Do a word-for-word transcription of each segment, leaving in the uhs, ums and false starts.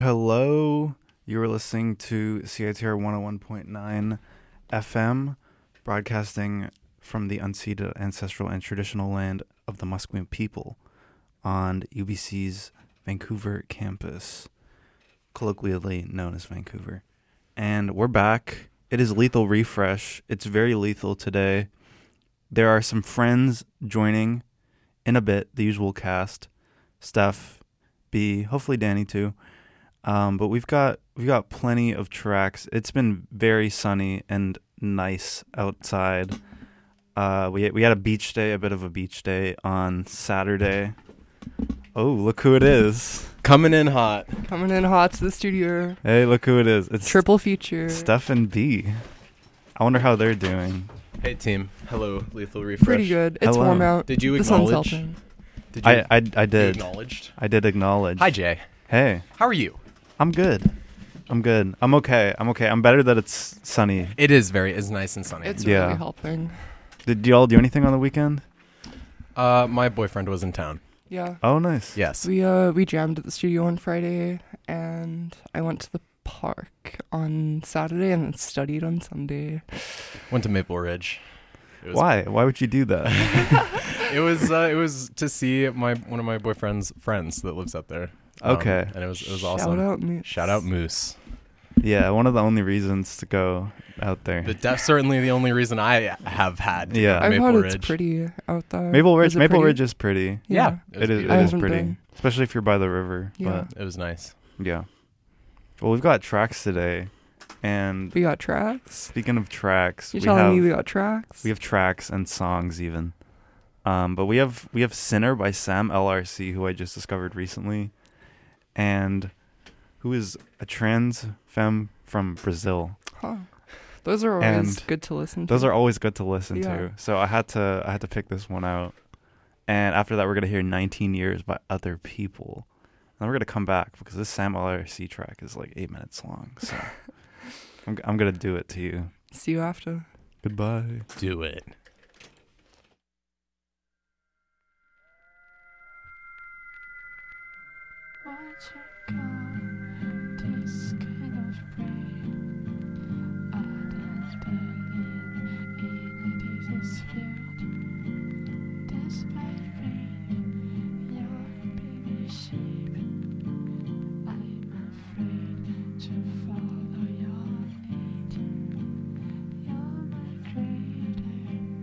Hello, you are listening to C I T R one oh one point nine F M, broadcasting from the unceded ancestral and traditional land of the Musqueam people on U B C's Vancouver campus, colloquially known as Vancouver. And we're back. It is Lethal Refresh. It's very lethal today. There are some friends joining in a bit, the usual cast. Steph, B, hopefully Danny too. Um, but we've got we've got plenty of tracks. It's been very sunny and nice outside. Uh, we we had a beach day, a bit of a beach day on Saturday. Oh, look who it is! Coming in hot. Coming in hot to the studio. Hey, look who it is! It's triple feature. Steph and B. I wonder how they're doing. Hey team. Hello, Lethal Refresh. Pretty good. It's Hello. warm out. Did you The sun's acknowledge? helping. Did you, I I I you did. acknowledged? I did acknowledge. Hi Jay. Hey, How are you? I'm good. I'm good. I'm okay. I'm okay. I'm better that it's sunny. It is very. It's nice and sunny. It's Yeah. really helping. Did y'all do anything on the weekend? uh, my boyfriend was in town. Yeah. Oh, nice. Yes. We uh we jammed at the studio on Friday, and I went to the park on Saturday and then studied on Sunday. Went to Maple Ridge. It was, Why? Why would you do that? It was. Uh, it was to see my one of my boyfriend's friends that lives up there. Um, Okay. And it was. It was Shout awesome. out, Moose. Shout out Moose. Yeah, one of the only reasons to go out there. But that's certainly the only reason I have had. To Yeah. go to I've Maple heard Ridge. it's pretty out there. Maple Ridge, Is it Maple pretty? Ridge is pretty. Yeah. It is. It beautiful. I is haven't pretty, been. especially if you're by the river. Yeah. It was nice. But yeah. Well, we've got tracks today, and We got tracks. speaking of tracks, You're we telling have me we got tracks? we have tracks and songs even. Um, but we have we have Sinner by Sam L R C, who I just discovered recently, and who is a trans femme from Brazil. Huh. Those are always And good to listen to. Those are always good to listen Yeah. to. So I had to I had to pick this one out. And after that, we're gonna hear nineteen Years by Other People. And then we're gonna come back because this Sam L R C track is like eight minutes long. So I'm I'm gonna do it to you. See you after. Goodbye. Do it. Watch it go, this kind of brain. Identity in a field. Despite rain, your baby sheep. I'm afraid to follow your lead. You're my creator.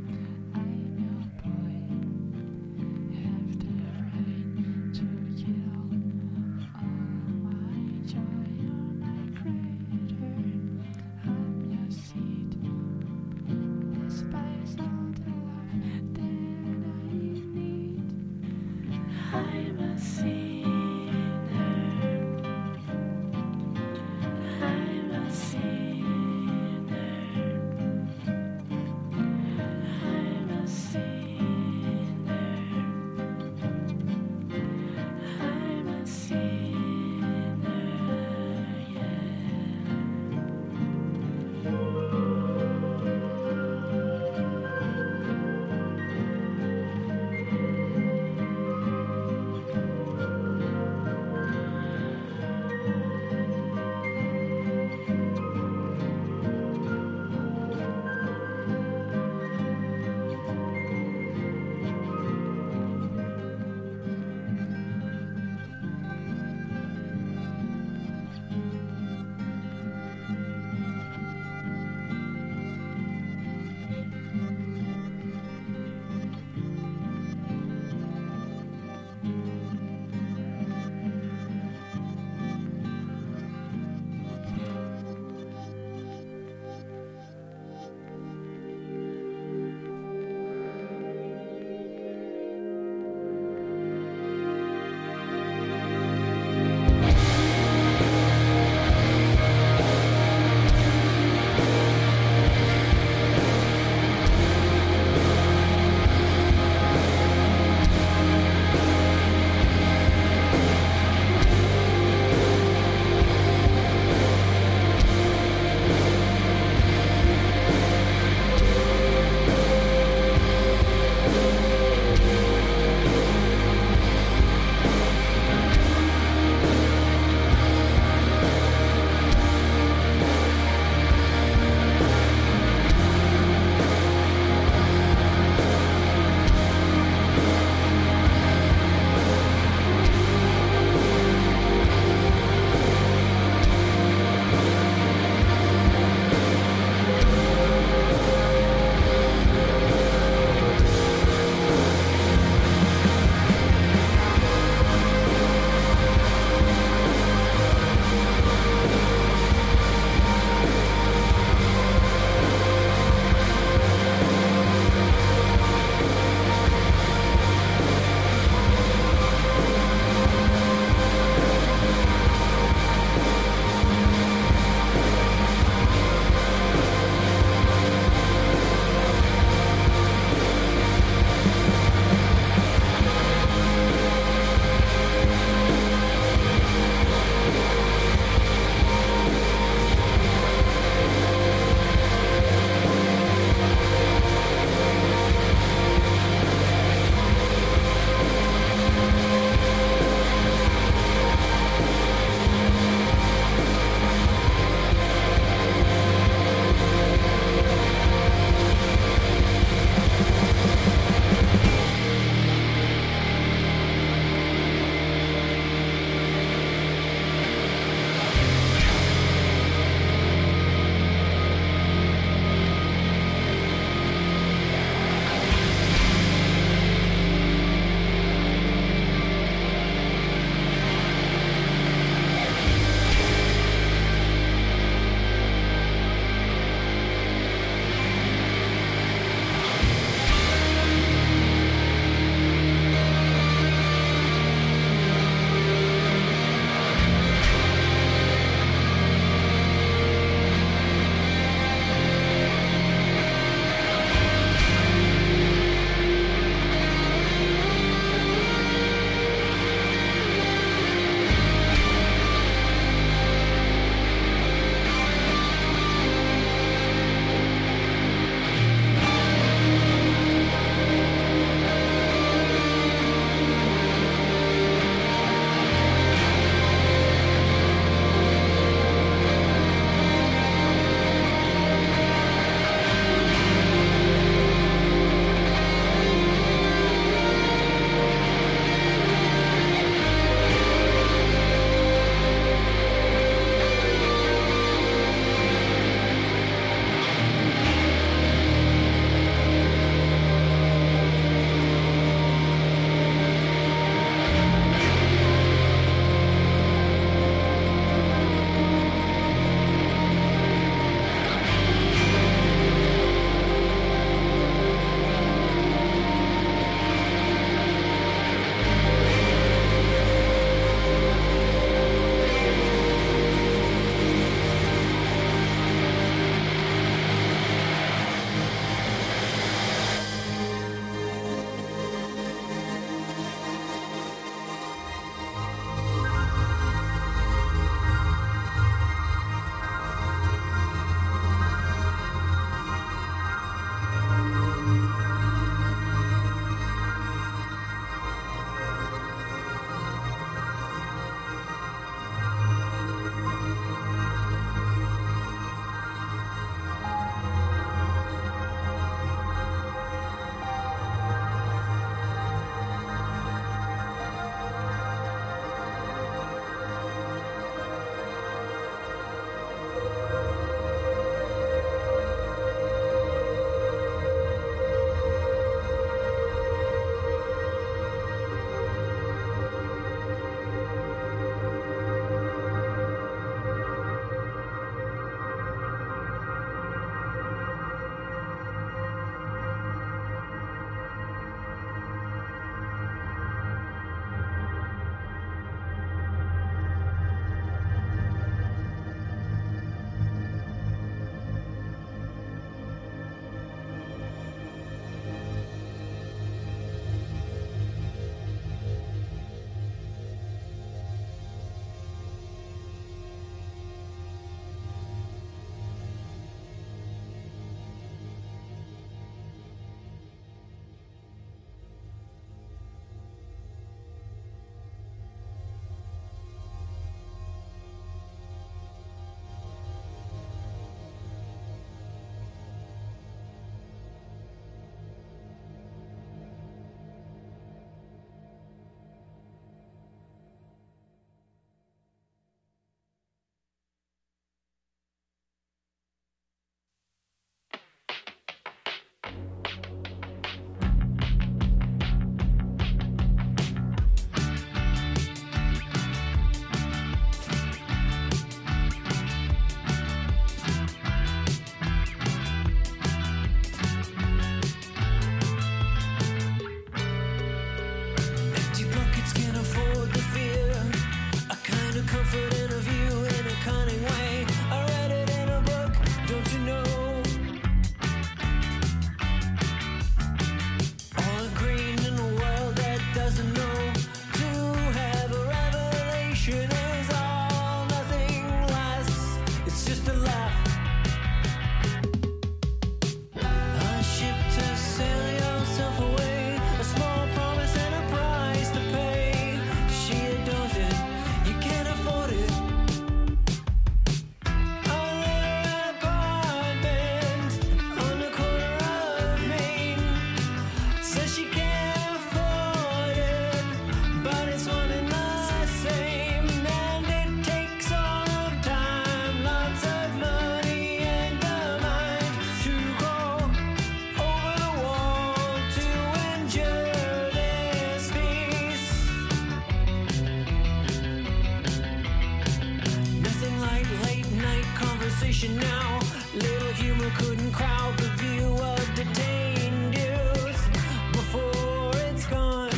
conversation now. Little humor couldn't crowd the view of detained youth before it's gone.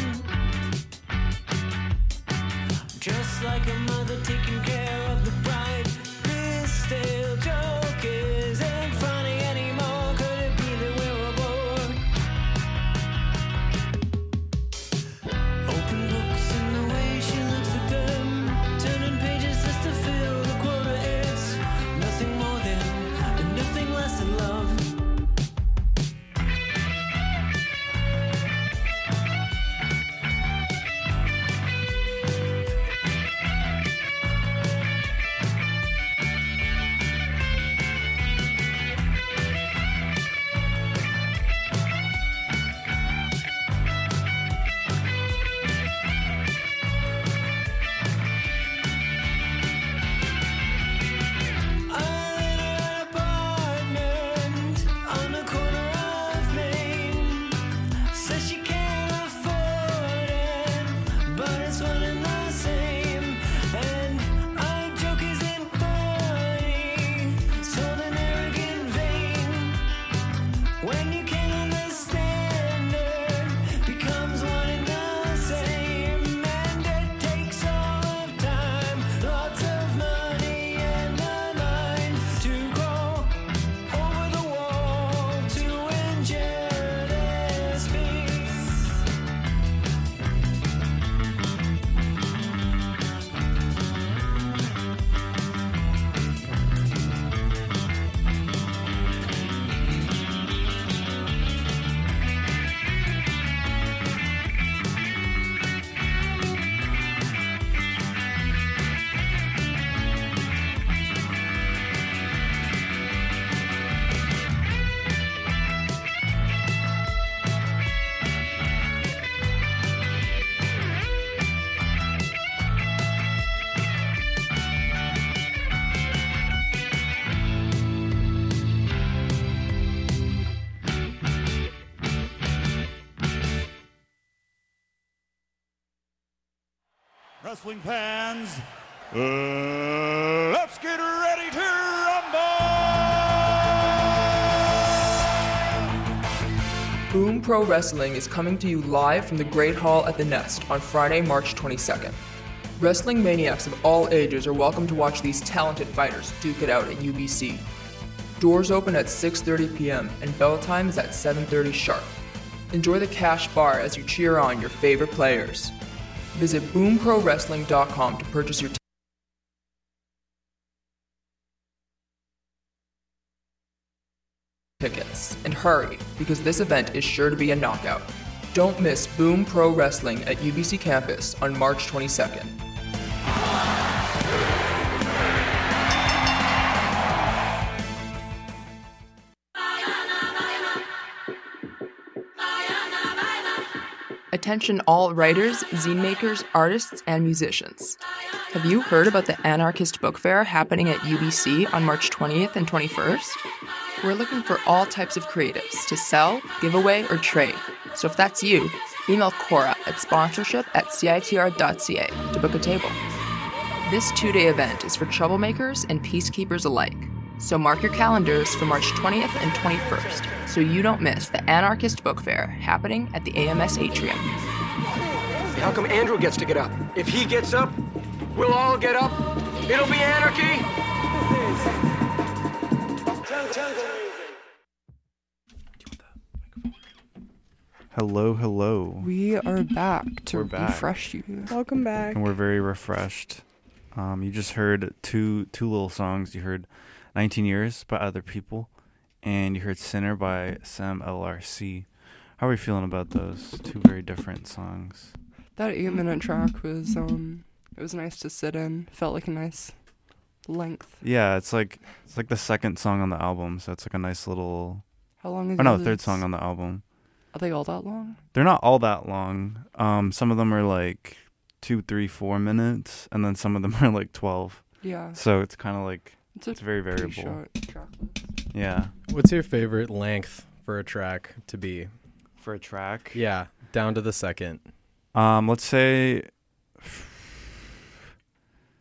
Just like a mother taking care of the bride, this stale joke isn't funny anymore. Could it be that we're aboard? Open books and the way she looks at them, turning pages just to fill the quota. It's nothing more than and nothing less than love. When you can't understand it, becomes one and the same. And it takes all of time, lots of money and a mind to go over the wall to endure this peace. Wrestling fans, uh, let's get ready to rumble! Boom Pro Wrestling is coming to you live from the Great Hall at the Nest on Friday, March twenty-second. Wrestling maniacs of all ages are welcome to watch these talented fighters duke it out at U B C. Doors open at six thirty p.m. and bell time is at seven thirty sharp. Enjoy the cash bar as you cheer on your favorite players. Visit boom pro wrestling dot com to purchase your tickets. And hurry, because this event is sure to be a knockout. Don't miss Boom Pro Wrestling at U B C campus on March twenty-second. Attention all writers, zine makers, artists, and musicians. Have you heard about the Anarchist Book Fair happening at U B C on March twentieth and twenty-first? We're looking for all types of creatives to sell, give away, or trade. So if that's you, email Cora at sponsorship at c i t r dot c a to book a table. This two-day event is for troublemakers and peacekeepers alike. So mark your calendars for March twentieth and twenty-first so you don't miss the Anarchist Book Fair happening at the A M S Atrium. How come Andrew gets to get up? If he gets up, we'll all get up. It'll be anarchy. Hello, hello. We are back to We're back. refresh you. Welcome back. And we're very refreshed. Um, you just heard two two little songs. You heard nineteen years by Other People, and you heard Sinner by Sam L R C. How are we feeling about those two very different songs? That eight minute track was um it was nice to sit in. Felt like a nice length. Yeah, it's like it's like the second song on the album, so it's like a nice little. How long is Oh no, yours? third song on the album. Are they all that long? They're not all that long. Um, some of them are like two, three, four minutes, and then some of them are like twelve. Yeah. So it's kind of like It's, a it's very pretty variable. short track list. Yeah. What's your favorite length for a track to be? For a track. Yeah, down to the second. Um, let's say it's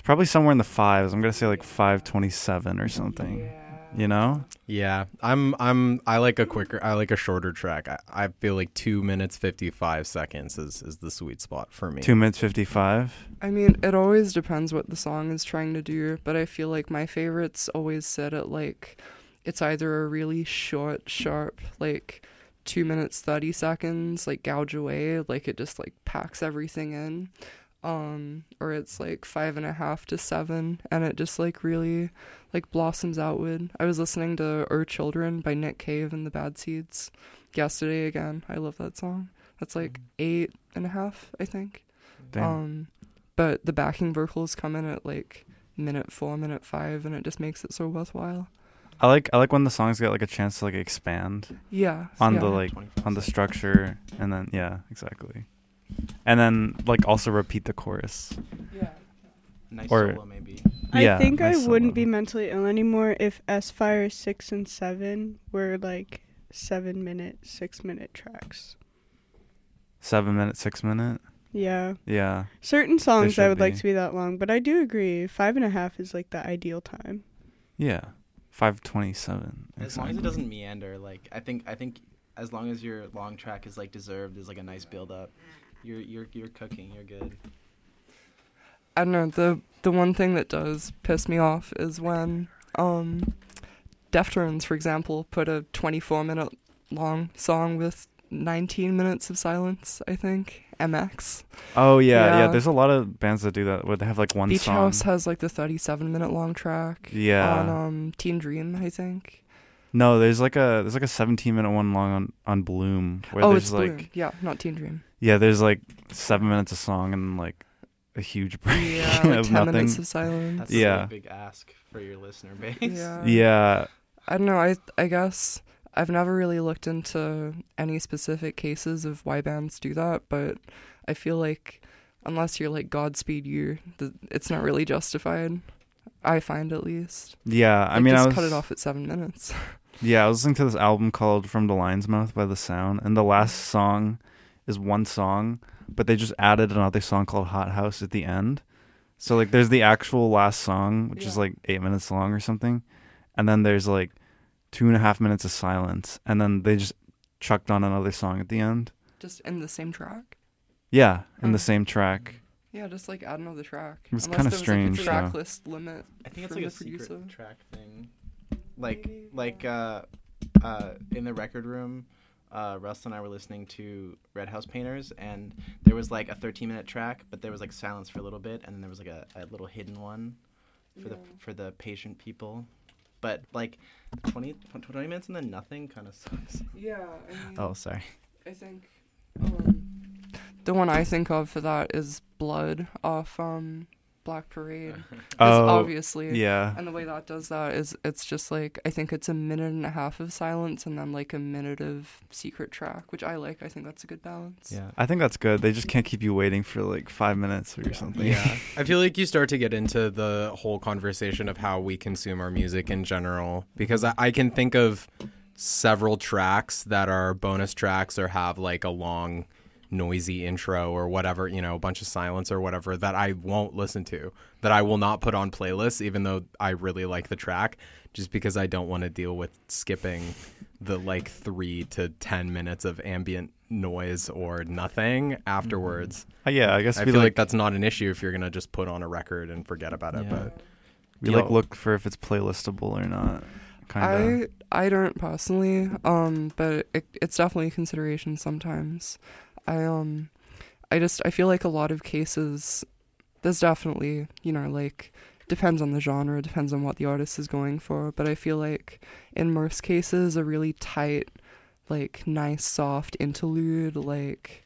It's probably somewhere in the fives. I'm gonna say like five twenty-seven or something. You know? Yeah, I'm I'm I like a quicker I like a shorter track. I, I feel like two minutes fifty-five seconds is, is the sweet spot for me. Two minutes fifty-five. I mean, it always depends what the song is trying to do, but I feel like my favorites always sit at like, it's either a really short, sharp, like two minutes thirty seconds, like gouge away, like it just like packs everything in, um, or it's like five and a half to seven, and it just like really like blossoms outward. I was listening to Our Children by Nick Cave and the Bad Seeds yesterday again. I love that song. That's like eight and a half, I think. Damn. Um, but the backing vocals come in at like minute four, minute five, and it just makes it so worthwhile. I like I like when the songs get like a chance to like expand Yeah. on yeah. the like on the structure, and then yeah, exactly. And then like also repeat the chorus. Yeah. Nice Or- solo, maybe. Yeah, I think nice I wouldn't solo. be mentally ill anymore if S Fire six and seven were like seven minute, six minute tracks. Seven minute, six minute. Yeah. Yeah. Certain songs I should would like be. to be that long, but I do agree five and a half is like the ideal time. Yeah. Five twenty-seven. As long as it doesn't meander, like I think I think as long as your long track is like deserved, is like a nice build up. You're you're you're cooking. You're good. I don't know, the the one thing that does piss me off is when um Deftones, for example, put a twenty-four minute long song with nineteen minutes of silence, I think. M X. Oh yeah, yeah, Yeah. There's a lot of bands that do that where they have like one Beach song. House has like the thirty-seven minute long track. Yeah. On um Teen Dream, I think. No, there's like a there's like a seventeen minute one long on, on Bloom where Oh, there's it's like Bloom. Yeah, not Teen Dream. yeah, there's like seven minutes of song and like a huge break Yeah, like of ten nothing. minutes of silence. That's Yeah. a big ask for your listener base. Yeah. Yeah. I don't know. I I guess I've never really looked into any specific cases of why bands do that, but I feel like unless you're like Godspeed You, th- it's not really justified. I find at least. Yeah, I Like, mean, just I was cut it off at seven minutes. yeah, I was listening to this album called From the Lion's Mouth by The Sound, and the last song is one song, but they just added another song called Hot House at the end. So like, there's the actual last song, which is Yeah. like eight minutes long or something, and then there's like two and a half minutes of silence, and then they just chucked on another song at the end. Just in the same track. Yeah, in Oh. the same track. Yeah, just like add another track. It was Unless kinda there was, strange, Like, a though. track list limit. I think it's from like a the secret producer. track thing. Like like uh uh in the record room, uh Russ and I were listening to Red House Painters, and there was like a thirteen minute track, but there was like silence for a little bit, and then there was like a, a little hidden one for the for the patient people. But like twenty, twenty minutes and then nothing kind of sucks. Yeah, I mean, Oh, sorry. I think um, the one I think of for that is Blood off um, Black Parade. 'Cause Oh, obviously. yeah. And the way that does that is it's just like, I think it's a minute and a half of silence and then like a minute of secret track, which I like. I think that's a good balance. Yeah. I think that's good. They just can't keep you waiting for like five minutes or something. Yeah. I feel like you start to get into the whole conversation of how we consume our music in general, because I, I can think of several tracks that are bonus tracks or have like a long noisy intro or whatever, you know, a bunch of silence or whatever, that I won't listen to, that I will not put on playlists, even though I really like the track, just because I don't want to deal with skipping the like three to ten minutes of ambient noise or nothing afterwards. Uh, yeah, I guess I we feel like, like, that's not an issue if you're gonna just put on a record and forget about it. Yeah. But we like look for if it's playlistable or not. Kind of. I I don't personally, um, but it, it's definitely a consideration sometimes. I um, I just I feel like a lot of cases, there's definitely, you know, like, depends on the genre, depends on what the artist is going for, but I feel like in most cases a really tight, like, nice soft interlude, like,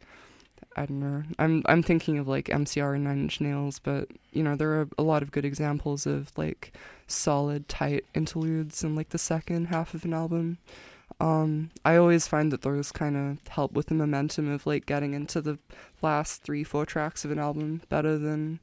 I don't know, I'm I'm thinking of like M C R and Nine Inch Nails, but you know, there are a lot of good examples of like solid tight interludes in like the second half of an album. Um, I always find that those kind of help with the momentum of like getting into the last three, four tracks of an album better than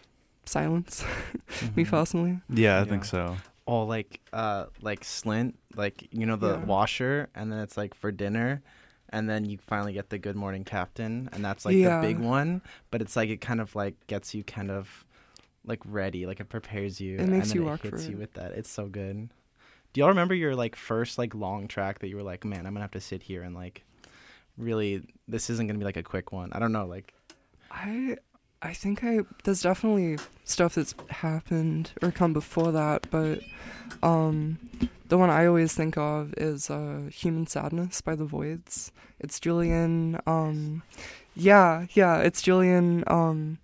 silence. Me personally. Yeah, I Yeah. think so. Oh, like uh like Slint, like, you know, the Yeah. washer, and then it's like for dinner, and then you finally get the Good Morning Captain, and that's like Yeah. the big one, but it's like it kind of like gets you kind of like ready, like it prepares you. It makes and then you it work for hits you it. with that. It's so good. Do y'all remember your like first like long track that you were like, man, I'm gonna have to sit here and like really, this isn't gonna be like a quick one. I don't know, like I I think I there's definitely stuff that's happened or come before that, but um the one I always think of is uh Human Sadness by The Voids. It's Julian um yeah, yeah, it's Julian um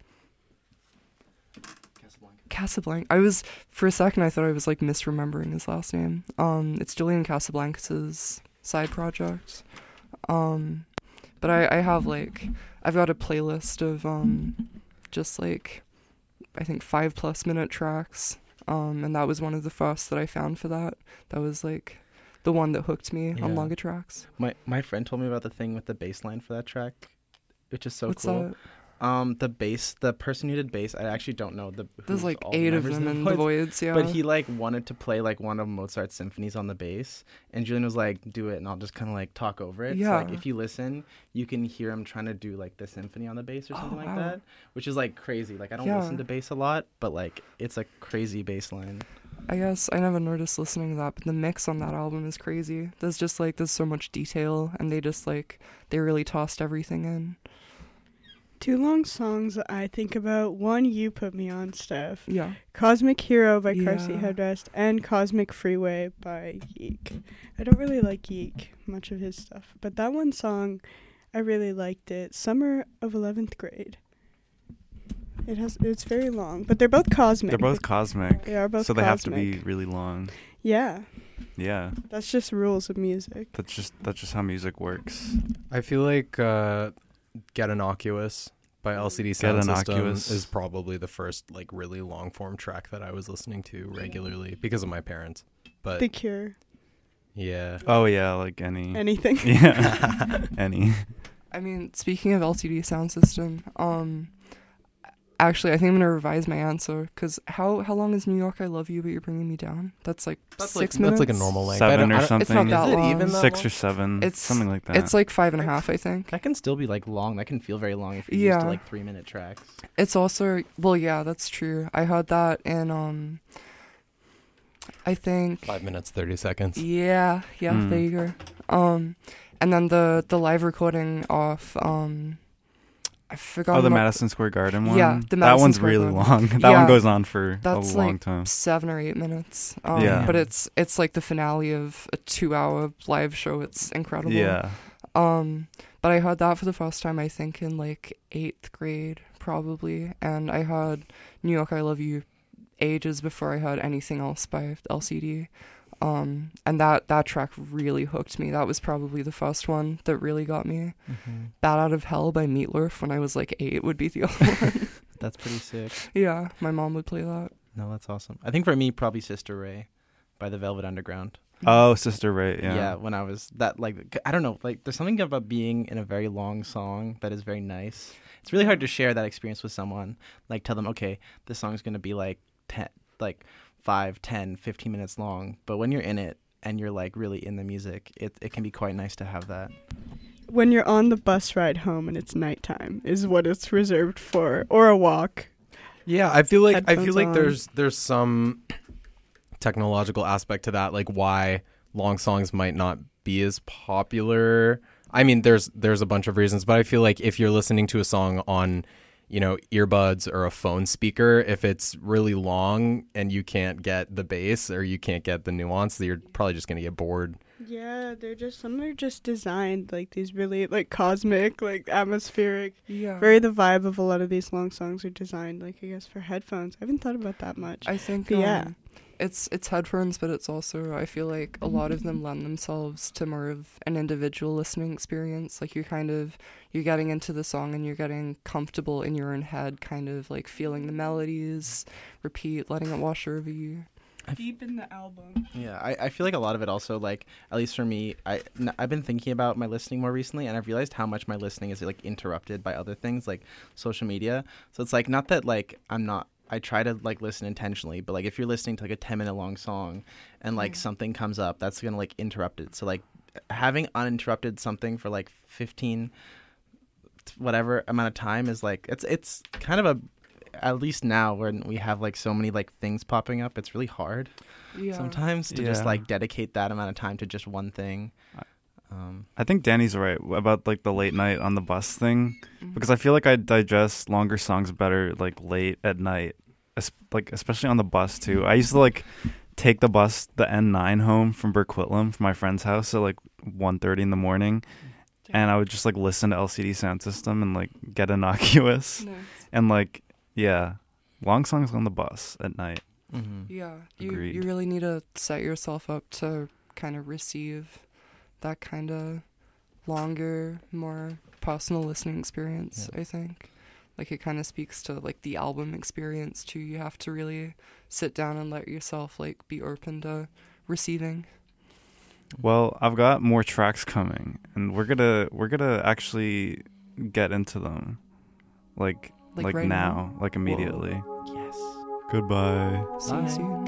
Casablanca. I was for a second I thought I was like misremembering his last name. Um it's Julian Casablancas' side project. Um but I, I have like I've got a playlist of um just like I think five plus minute tracks. Um and that was one of the first that I found for that. That was like the one that hooked me Yeah. on longer tracks. my my friend told me about the thing with the bass line for that track, which is so What's cool. that? Um, the bass, the person who did bass, I actually don't know the. There's who's like all the eight of members them in in the The Voids, Voids, yeah. But he like wanted to play like one of Mozart's symphonies on the bass, and Julian was like, "Do it," and I'll just kind of like talk over it. So, like Yeah. if you listen, you can hear him trying to do like the symphony on the bass or Oh, something like wow. that, which is like crazy. Like I don't Yeah. listen to bass a lot, but like it's a crazy bass line. I guess I never noticed listening to that, but the mix on that album is crazy. There's just like there's so much detail, and they just like they really tossed everything in. Two long songs that I think about. One you put me on, Steph. Yeah. Cosmic Hero by Car Seat Yeah. Headrest and Cosmic Freeway by Yeek. I don't really like Yeek, much of his stuff, but that one song, I really liked it. Summer of eleventh grade. It has it's very long, but they're both cosmic. They're both cosmic. They are both so they have to cosmic. be really long. Yeah, Yeah. that's just rules of music. That's just that's just how music works. I feel like uh, Get Innocuous by L C D Sound System Innocuous. is probably the first like really long form track that I was listening to regularly because of my parents. But The Cure. yeah. Oh yeah, like any Anything. Yeah. Any. I mean, speaking of L C D Sound System, um, actually, I think I'm gonna revise my answer because how how long is New York I Love You but You're Bringing Me Down? That's like That's six like minutes. that's like a normal length. I Seven don't- or I don't- something. It's not that Is it long. even that Six long? or seven. It's something like that. It's like five and a half, I think. That can still be like long. That can feel very long if you're used to Yeah. like three minute tracks. It's also well, yeah, that's true. I heard that in um, I think Five minutes, thirty seconds. yeah, yeah. Mm. There you go. Um, and then the the live recording of um, I forgot. Oh, the what- Madison Square Garden one. Yeah, the that Madison one's Square really Garden. long. that Yeah. one goes on for That's a long like time. seven or eight minutes. Um, Yeah. But it's it's like the finale of a two-hour live show. It's incredible. Yeah. Um, but I heard that for the first time, I think, in like eighth grade, probably. And I heard New York, I Love You ages before I heard anything else by L C D. Um, and that, that track really hooked me. That was probably the first one that really got me. Mm-hmm. Bad Out of Hell by Meatloaf when I was like eight would be the other one. That's pretty sick. Yeah, my mom would play that. No, that's awesome. I think for me, probably Sister Ray by the Velvet Underground. Oh, Sister Ray. Yeah. Yeah, when I was that, like, I don't know, like, there's something about being in a very long song that is very nice. It's really hard to share that experience with someone. Like, tell them, okay, this song's going to be like ten, like five, ten, fifteen minutes long. But when you're in it and you're like really in the music, it it can be quite nice to have that. When you're on the bus ride home and it's nighttime is what it's reserved for, or a walk. Yeah, I feel like I feel Headphones like on. there's there's some technological aspect to that, like why long songs might not be as popular. I mean, there's there's a bunch of reasons, but I feel like if you're listening to a song on, you know, earbuds or a phone speaker, if it's really long and you can't get the bass or you can't get the nuance, you're probably just gonna get bored. Yeah, they're just some are just designed like these really like cosmic, like atmospheric. Yeah. Very the vibe of a lot of these long songs are designed like I guess for headphones. I haven't thought about that much. I think But yeah. um, it's it's headphones, but it's also I feel like a lot of them lend themselves to more of an individual listening experience. Like you're kind of you're getting into the song and you're getting comfortable in your own head, kind of like feeling the melodies, repeat, letting it wash over you. Deep in the album. Yeah, I, I feel like a lot of it also, like, at least for me, I, n- I've been thinking about my listening more recently, and I've realized how much my listening is, like, interrupted by other things, like social media. So it's, like, not that, like, I'm not, I try to, like, listen intentionally, but, like, if you're listening to, like, a ten-minute long song and, like, Mm. something comes up, that's going to, like, interrupt it. So, like, having uninterrupted something for, like, fifteen, whatever amount of time is, like, it's, it's kind of a, at least now when we have like so many like things popping up, it's really hard Yeah. sometimes to just Yeah. like dedicate that amount of time to just one thing. I- Um, I think Danny's right about like the late night on the bus thing, Mhm. because I feel like I digest longer songs better like late at night, es- like especially on the bus too. I used to like take the bus, the N nine home from Burquitlam from my friend's house at like one thirty in the morning, and I would just like listen to L C D Sound System and like get innocuous, Nice. and like yeah, long songs on the bus at night. mhm. Yeah, you Agreed. you really need to set yourself up to kind of receive that kind of longer, more personal listening experience. I think, like it kind of speaks to like the album experience too. You have to really sit down and let yourself like be open to receiving. Well, I've got more tracks coming, and we're gonna we're gonna actually get into them, like Like like, right now, like immediately. Yes. Goodbye. See you soon.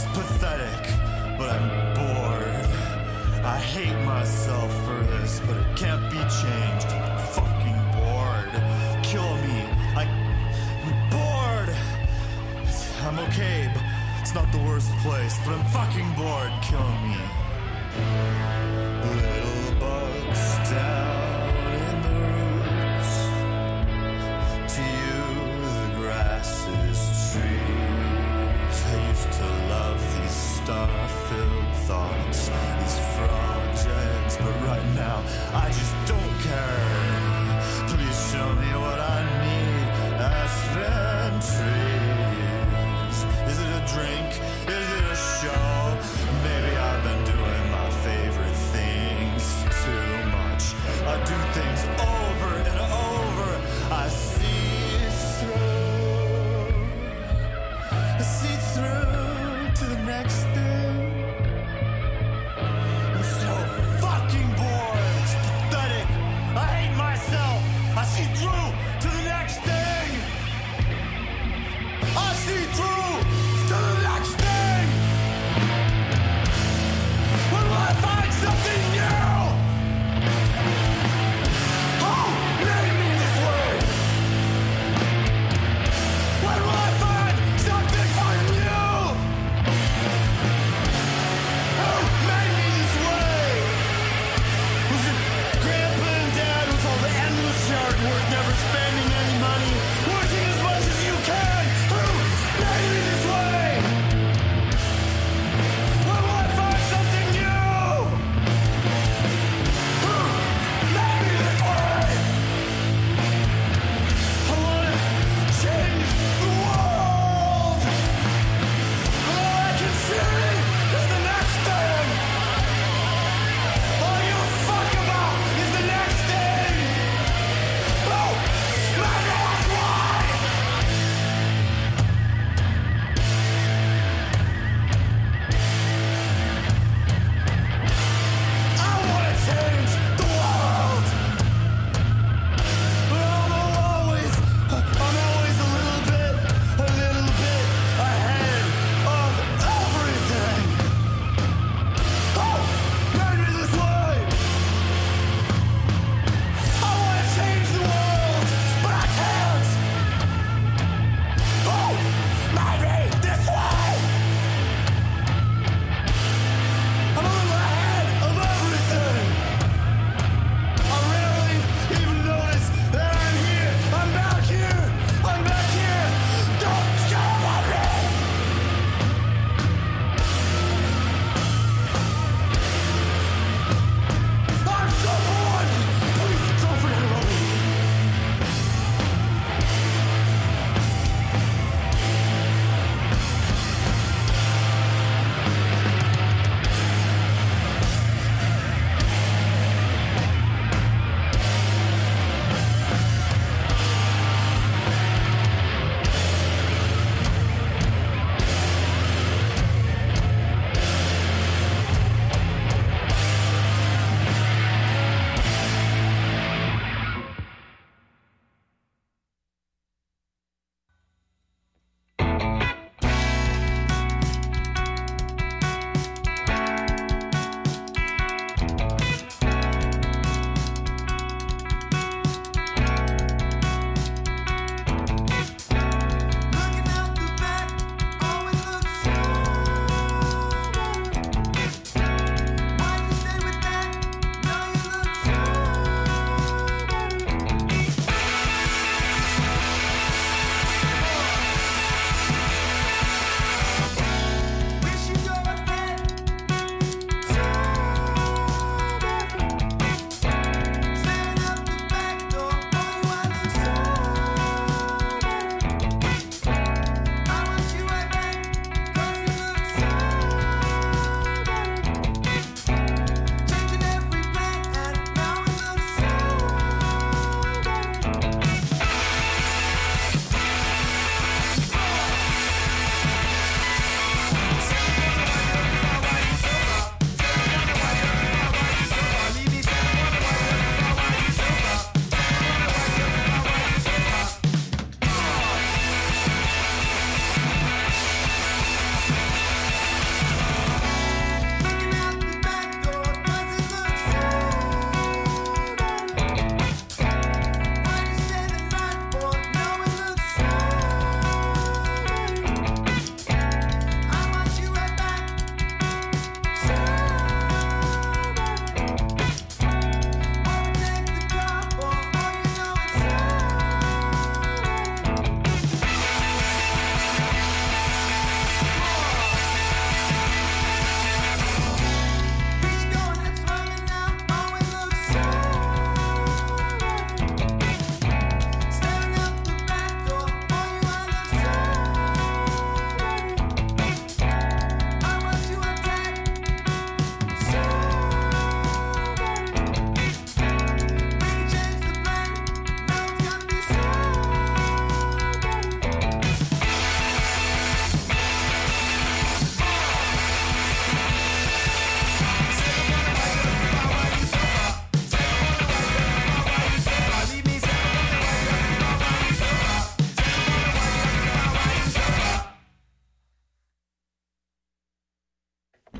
pathetic, but I'm bored. I hate myself for this, but it can't be changed. I'm fucking bored. Kill me. I, I'm bored. I'm okay, but it's not the worst place, but I'm fucking bored. Kill me. Little bugs down in the roots. To you, the grass is trees. I used to love these star-filled thoughts, these frogs' eggs, but right now I just don't care. Please show me what I need. Aspen trees. Is it a drink? Is it a show? Maybe I've been doing my favorite things too much. I do things over and over. I see through. I see through to the next thing. I'm so fucking bored. It's pathetic. I hate myself. I see through to the next thing. I see through to the next thing. When will I find something new? Who made me this way? When will I find something for you?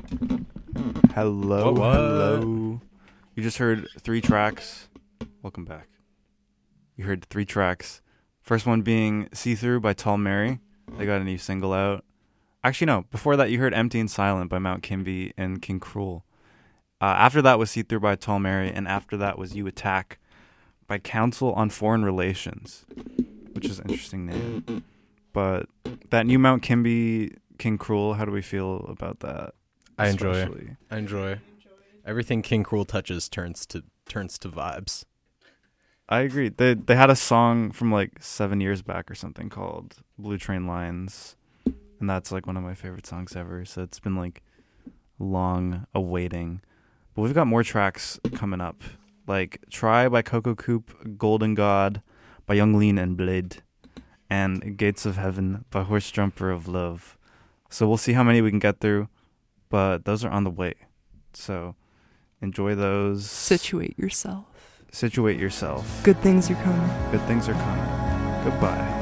Hello, What, what? hello. You just heard three tracks. Welcome back. You heard three tracks. First one being See Through by Tall Mary. They got a new single out. Actually, no. Before that, you heard Empty and Silent by Mount Kimby and King Cruel. Uh, after that was See Through by Tall Mary. And after that was You Attack by Council on Foreign Relations, which is an interesting name. But that new Mount Kimby, King Cruel, how do we feel about that? I enjoy it. Especially? I enjoy. Everything King Cruel touches turns to turns to vibes. I agree. They they had a song from like seven years back or something called Blue Train Lines, and that's like one of my favorite songs ever. So it's been like long awaiting. But we've got more tracks coming up, like Try by Coco Coop, Golden God by Young Lean and Blade, and Gates of Heaven by Horse Jumper of Love. So we'll see how many we can get through, but those are on the way. So enjoy those. Situate yourself. Situate yourself. Good things are coming. Good things are coming. Goodbye.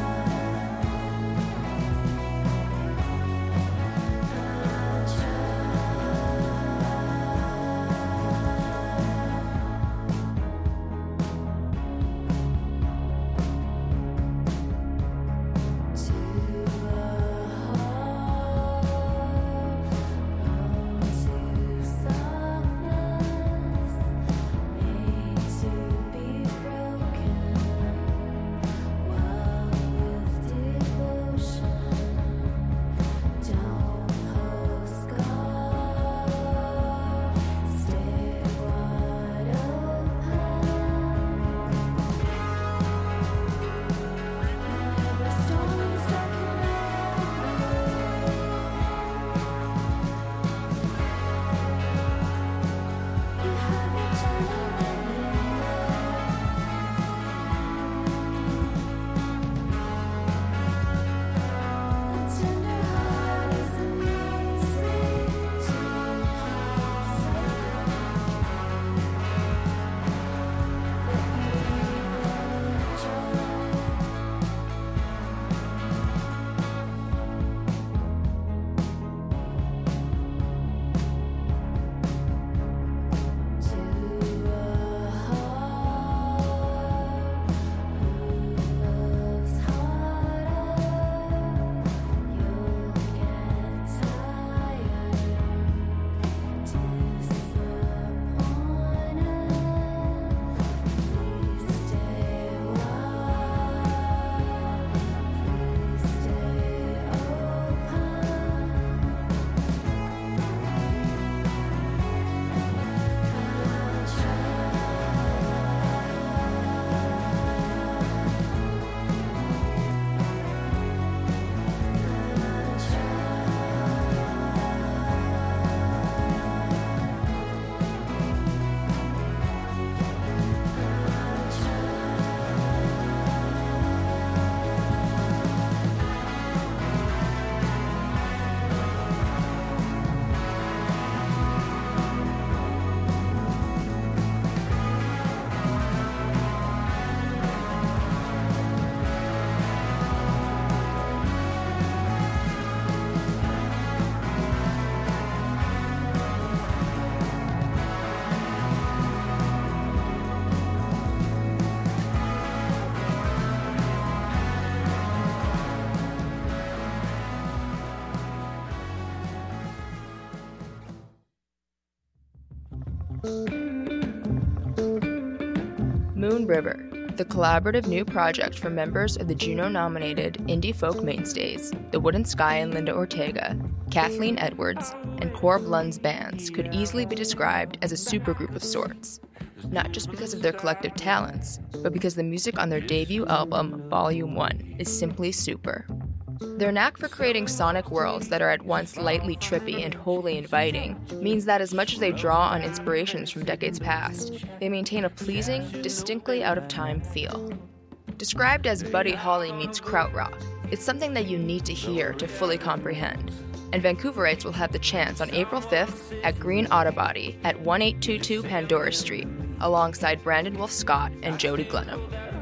Moon River, the collaborative new project for members of the Juno-nominated indie folk mainstays, The Wooden Sky and Linda Ortega, Kathleen Edwards, and Corb Lund's bands, could easily be described as a supergroup of sorts. Not just because of their collective talents, but because the music on their debut album, Volume one, is simply super. Their knack for creating sonic worlds that are at once lightly trippy and wholly inviting means that as much as they draw on inspirations from decades past, they maintain a pleasing, distinctly out-of-time feel. Described as Buddy Holly meets krautrock, it's something that you need to hear to fully comprehend. And Vancouverites will have the chance on April fifth at Green Autobody at one eight two two Pandora Street, alongside Brandon Wolf Scott and Jody Glenham.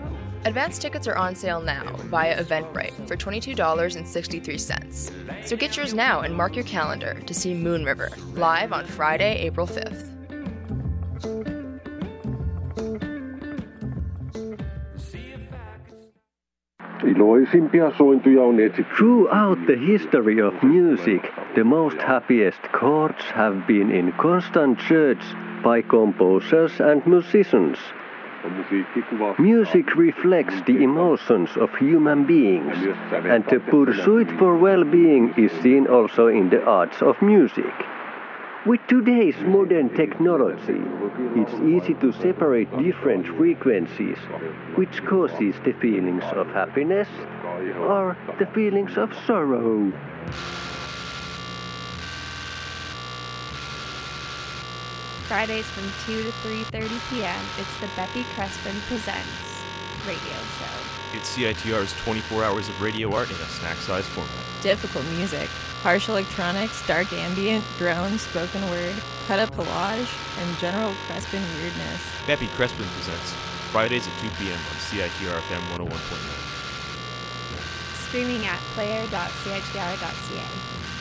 Advance tickets are on sale now via Eventbrite for twenty-two dollars and sixty-three cents. So get yours now and mark your calendar to see Moon River live on Friday, April fifth. Iloisimpia sointuja on etsitty. Throughout the history of music, the most happiest chords have been in constant search by composers and musicians. Music reflects the emotions of human beings, and the pursuit for well-being is seen also in the arts of music. With today's modern technology, it's easy to separate different frequencies, which causes the feelings of happiness or the feelings of sorrow. Fridays from two to three thirty p.m., it's the Beppy Crespin Presents radio show. It's C I T R's twenty-four hours of radio art in a snack-sized format. Difficult music, harsh electronics, dark ambient, drone, spoken word, cut-up collage, and general Crespin weirdness. Beppy Crespin Presents, Fridays at two p.m. on C I T R F M one oh one point nine. Streaming at player dot c i t r dot c a.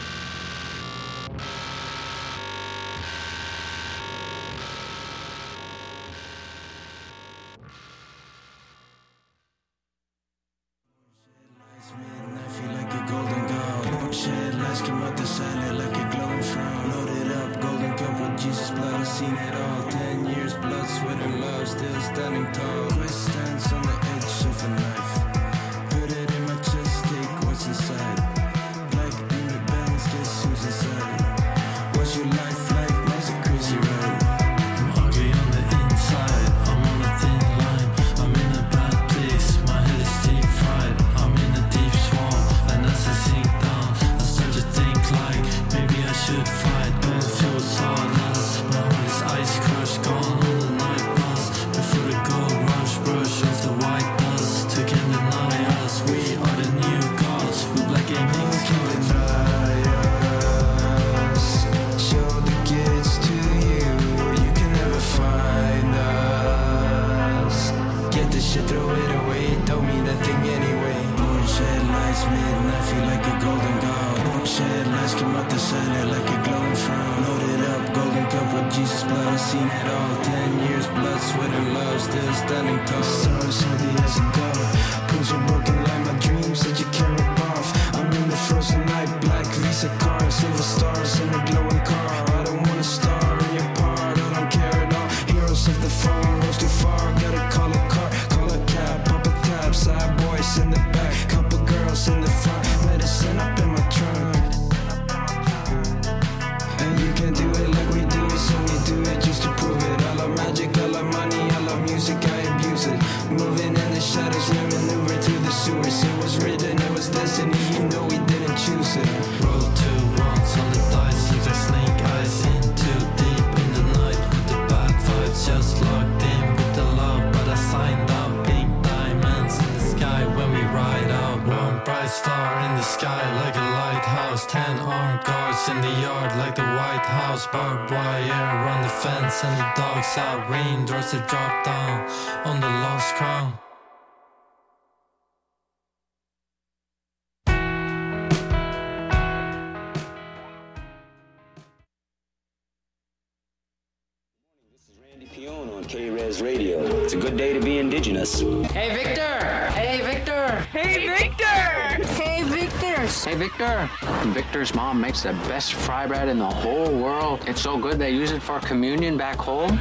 K-Res Radio. It's a good day to be indigenous. Hey, Victor! Hey, Victor! Hey, Victor! Hey, Victor! Hey, Victor! Victor's mom makes the best fry bread in the whole world. It's so good they use it for communion back home.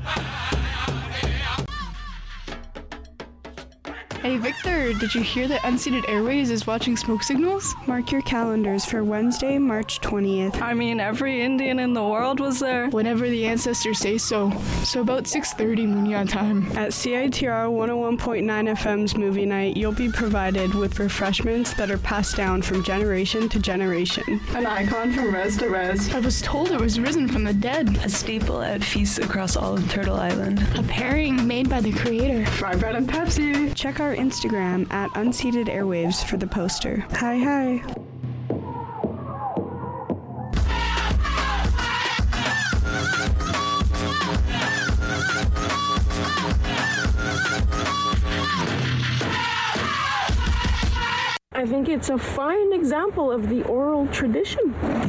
Hey Victor, did you hear that Unceded Airways is watching Smoke Signals? Mark your calendars for Wednesday, March twentieth. I mean, every Indian in the world was there. Whenever the ancestors say so. So about six thirty Munya time. At C I T R one oh one point nine F M's Movie Night, you'll be provided with refreshments that are passed down from generation to generation. An icon from res to res. I was told it was risen from the dead. A staple at feasts across all of Turtle Island. A pairing made by the creator. Fry bread and Pepsi. Check our Instagram at Unceded Airwaves for the poster. Hi, hi. I think it's a fine example of the oral tradition. But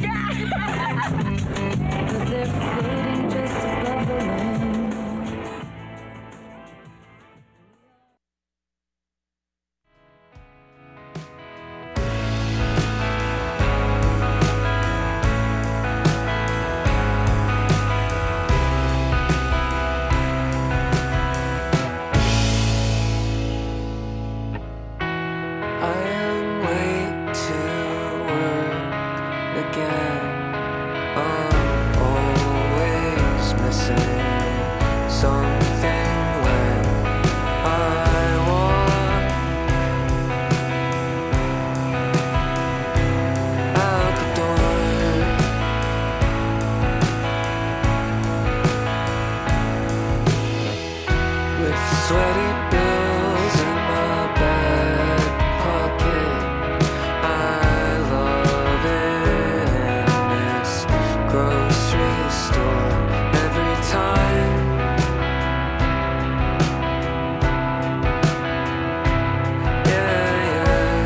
they're floating just above the land. I am late to work again. I'm always missing something when I walk out the door. With sweaty bills in my back pocket, I love it in this grocery store every time. Yeah, yeah.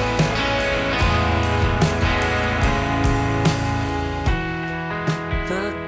The